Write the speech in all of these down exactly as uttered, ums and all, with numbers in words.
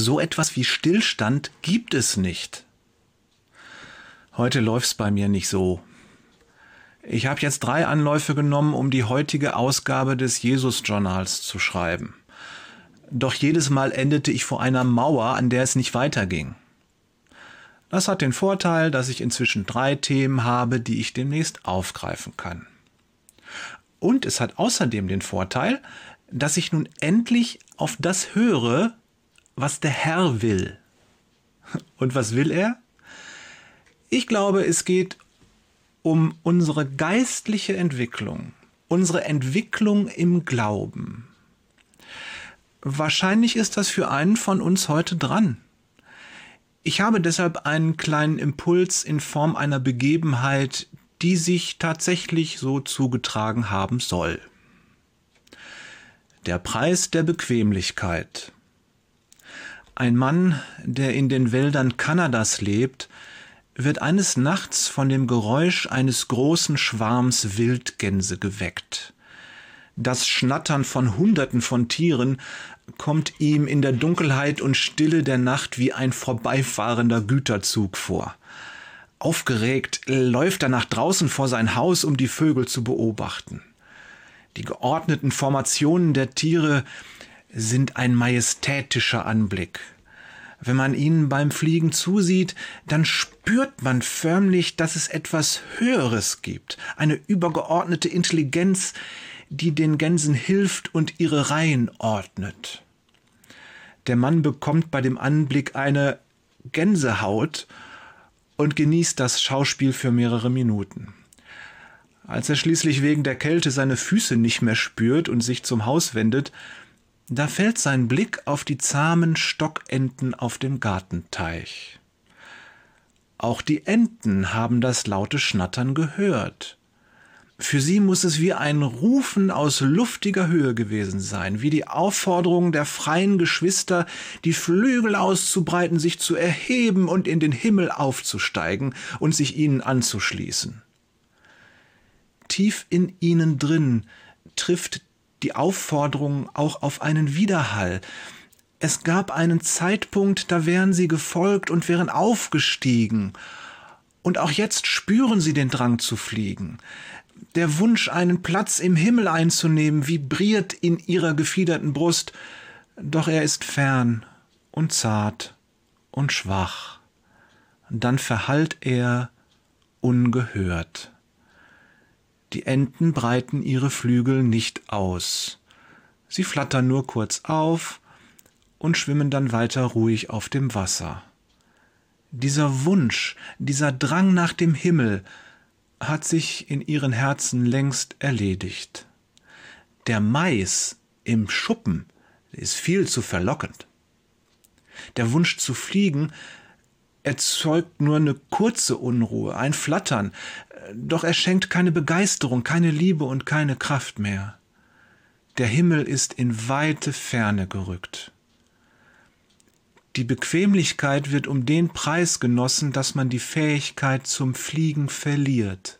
So etwas wie Stillstand gibt es nicht. Heute läuft's bei mir nicht so. Ich habe jetzt drei Anläufe genommen, um die heutige Ausgabe des Jesus-Journals zu schreiben. Doch jedes Mal endete ich vor einer Mauer, an der es nicht weiterging. Das hat den Vorteil, dass ich inzwischen drei Themen habe, die ich demnächst aufgreifen kann. Und es hat außerdem den Vorteil, dass ich nun endlich auf das höre, was der Herr will. Und was will er? Ich glaube, es geht um unsere geistliche Entwicklung, unsere Entwicklung im Glauben. Wahrscheinlich ist das für einen von uns heute dran. Ich habe deshalb einen kleinen Impuls in Form einer Begebenheit, die sich tatsächlich so zugetragen haben soll. Der Preis der Bequemlichkeit. Ein Mann, der in den Wäldern Kanadas lebt, wird eines Nachts von dem Geräusch eines großen Schwarms Wildgänse geweckt. Das Schnattern von Hunderten von Tieren kommt ihm in der Dunkelheit und Stille der Nacht wie ein vorbeifahrender Güterzug vor. Aufgeregt läuft er nach draußen vor sein Haus, um die Vögel zu beobachten. Die geordneten Formationen der Tiere sind ein majestätischer Anblick. Wenn man ihnen beim Fliegen zusieht, dann spürt man förmlich, dass es etwas Höheres gibt, eine übergeordnete Intelligenz, die den Gänsen hilft und ihre Reihen ordnet. Der Mann bekommt bei dem Anblick eine Gänsehaut und genießt das Schauspiel für mehrere Minuten. Als er schließlich wegen der Kälte seine Füße nicht mehr spürt und sich zum Haus wendet, da fällt sein Blick auf die zahmen Stockenten auf dem Gartenteich. Auch die Enten haben das laute Schnattern gehört. Für sie muss es wie ein Rufen aus luftiger Höhe gewesen sein, wie die Aufforderung der freien Geschwister, die Flügel auszubreiten, sich zu erheben und in den Himmel aufzusteigen und sich ihnen anzuschließen. Tief in ihnen drin trifft die Aufforderung auch auf einen Widerhall. Es gab einen Zeitpunkt, da wären sie gefolgt und wären aufgestiegen. Und auch jetzt spüren sie den Drang zu fliegen. Der Wunsch, einen Platz im Himmel einzunehmen, vibriert in ihrer gefiederten Brust. Doch er ist fern und zart und schwach. Dann verhallt er ungehört. Die Enten breiten ihre Flügel nicht aus. Sie flattern nur kurz auf und schwimmen dann weiter ruhig auf dem Wasser. Dieser Wunsch, dieser Drang nach dem Himmel hat sich in ihren Herzen längst erledigt. Der Mais im Schuppen ist viel zu verlockend. Der Wunsch zu fliegen erzeugt nur eine kurze Unruhe, ein Flattern, doch er schenkt keine Begeisterung, keine Liebe und keine Kraft mehr. Der Himmel ist in weite Ferne gerückt. Die Bequemlichkeit wird um den Preis genossen, dass man die Fähigkeit zum Fliegen verliert.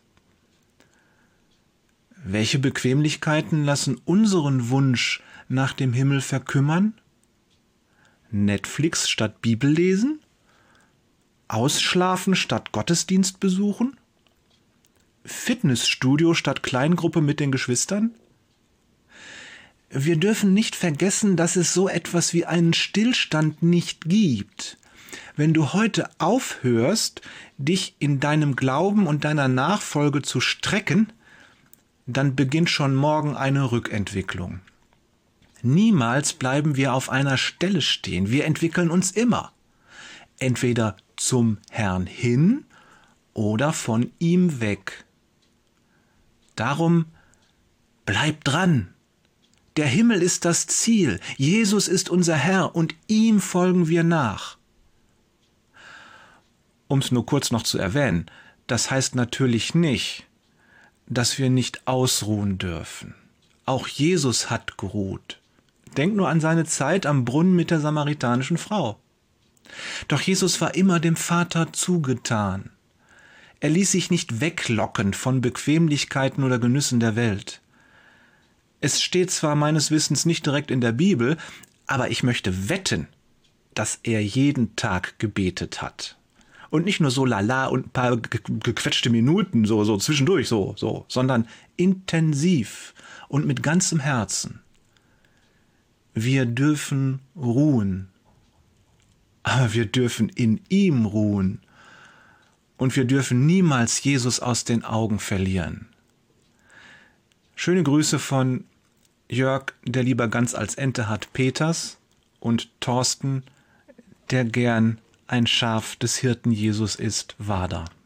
Welche Bequemlichkeiten lassen unseren Wunsch nach dem Himmel verkümmern? Netflix statt Bibel lesen? Ausschlafen statt Gottesdienst besuchen? Fitnessstudio statt Kleingruppe mit den Geschwistern? Wir dürfen nicht vergessen, dass es so etwas wie einen Stillstand nicht gibt. Wenn du heute aufhörst, dich in deinem Glauben und deiner Nachfolge zu strecken, dann beginnt schon morgen eine Rückentwicklung. Niemals bleiben wir auf einer Stelle stehen. Wir entwickeln uns immer. Entweder zum Herrn hin oder von ihm weg. Darum bleib dran. Der Himmel ist das Ziel. Jesus ist unser Herr und ihm folgen wir nach. Um es nur kurz noch zu erwähnen, das heißt natürlich nicht, dass wir nicht ausruhen dürfen. Auch Jesus hat geruht. Denk nur an seine Zeit am Brunnen mit der samaritanischen Frau. Doch Jesus war immer dem Vater zugetan. Er ließ sich nicht weglocken von Bequemlichkeiten oder Genüssen der Welt. Es steht zwar meines Wissens nicht direkt in der Bibel, aber ich möchte wetten, dass er jeden Tag gebetet hat. Und nicht nur so lala und ein paar gequetschte Minuten, so, so zwischendurch, so, so, sondern intensiv und mit ganzem Herzen. Wir dürfen ruhen, aber wir dürfen in ihm ruhen. Und wir dürfen niemals Jesus aus den Augen verlieren. Schöne Grüße von Jörg, der lieber ganz als Ente hat, Peters, und Thorsten, der gern ein Schaf des Hirten Jesus ist, Wader.